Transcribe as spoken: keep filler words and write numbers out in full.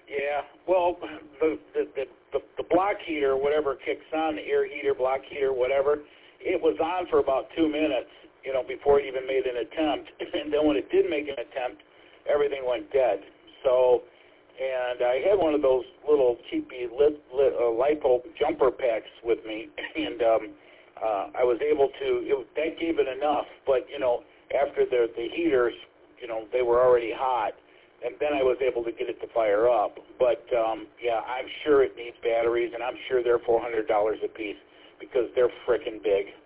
Yeah, well, the the, the the the block heater, whatever kicks on, the air heater, block heater, whatever, it was on for about two minutes, you know, before it even made an attempt. And then when it did make an attempt, everything went dead. So, and I had one of those little cheapy lit, lit, uh, LiPo jumper packs with me, and um, uh, I was able to, it, that gave it enough. But, you know, after the, the heaters, you know, they were already hot. And then I was able to get it to fire up. But, um, yeah, I'm sure it needs batteries, and I'm sure they're four hundred dollars a piece because they're frickin' big.